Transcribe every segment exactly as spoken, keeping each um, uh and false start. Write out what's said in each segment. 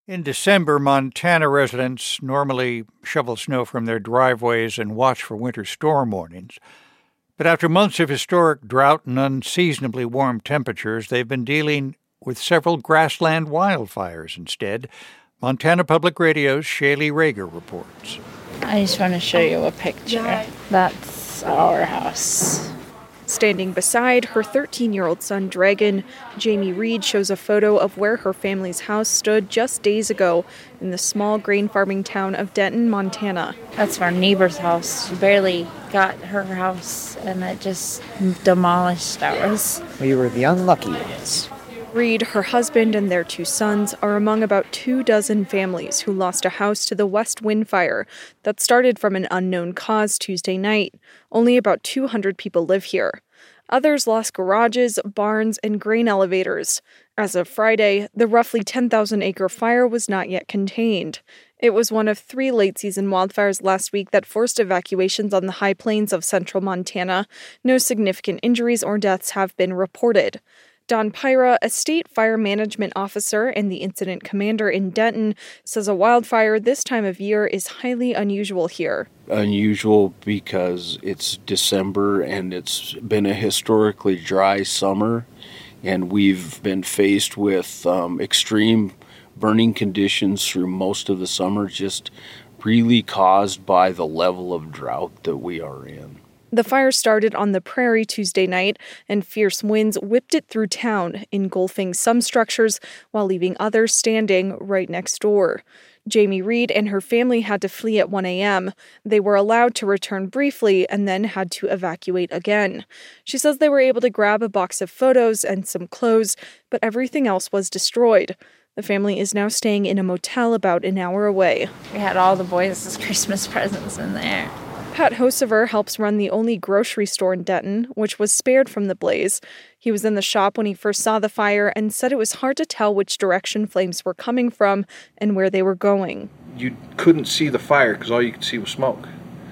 In December, Montana residents normally shovel snow from their driveways and watch for winter storm warnings. But after months of historic drought and unseasonably warm temperatures, they've been dealing with several grassland wildfires instead. Montana Public Radio's Shaylee Rager reports. I just want to show you a picture. That's our house. Standing beside her thirteen-year-old son, Dragon, Jamie Reed shows a photo of where her family's house stood just days ago in the small grain farming town of Denton, Montana. That's our neighbor's house. She barely got her house, and it just demolished ours. We were the unlucky ones. Reed, her husband, and their two sons are among about two dozen families who lost a house to the West Wind Fire that started from an unknown cause Tuesday night. Only about two hundred people live here. Others lost garages, barns, and grain elevators. As of Friday, the roughly ten thousand acre fire was not yet contained. It was one of three late-season wildfires last week that forced evacuations on the high plains of central Montana. No significant injuries or deaths have been reported. Don Pyra, a state fire management officer and the incident commander in Denton, says a wildfire this time of year is highly unusual here. Unusual because it's December and it's been a historically dry summer, and we've been faced with um, extreme burning conditions through most of the summer, just really caused by the level of drought that we are in. The fire started on the prairie Tuesday night, and fierce winds whipped it through town, engulfing some structures while leaving others standing right next door. Jamie Reed and her family had to flee at one a.m. They were allowed to return briefly and then had to evacuate again. She says they were able to grab a box of photos and some clothes, but everything else was destroyed. The family is now staying in a motel about an hour away. We had all the boys' Christmas presents in there. Pat Hosever helps run the only grocery store in Denton, which was spared from the blaze. He was in the shop when he first saw the fire and said it was hard to tell which direction flames were coming from and where they were going. You couldn't see the fire because all you could see was smoke.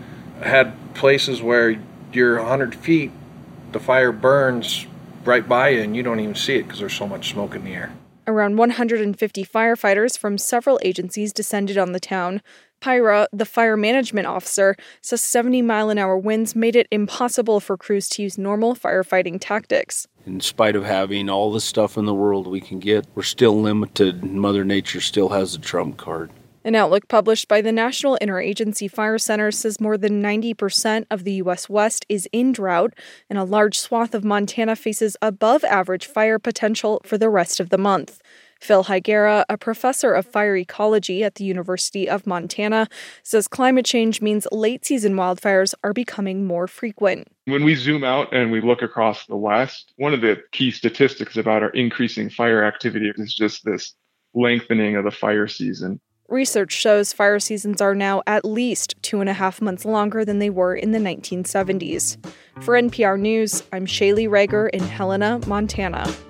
I had places where you're one hundred feet, the fire burns right by you and you don't even see it because there's so much smoke in the air. Around one hundred fifty firefighters from several agencies descended on the town. Pyra, the fire management officer, says seventy mile an hour winds made it impossible for crews to use normal firefighting tactics. In spite of having all the stuff in the world we can get, we're still limited. Mother Nature still has the trump card. An outlook published by the National Interagency Fire Center says more than ninety percent of the U S West is in drought, and a large swath of Montana faces above average fire potential for the rest of the month. Phil Higuera, a professor of fire ecology at the University of Montana, says climate change means late-season wildfires are becoming more frequent. When we zoom out and we look across the West, one of the key statistics about our increasing fire activity is just this lengthening of the fire season. Research shows fire seasons are now at least two and a half months longer than they were in the nineteen seventies. For N P R News, I'm Shaylee Rager in Helena, Montana.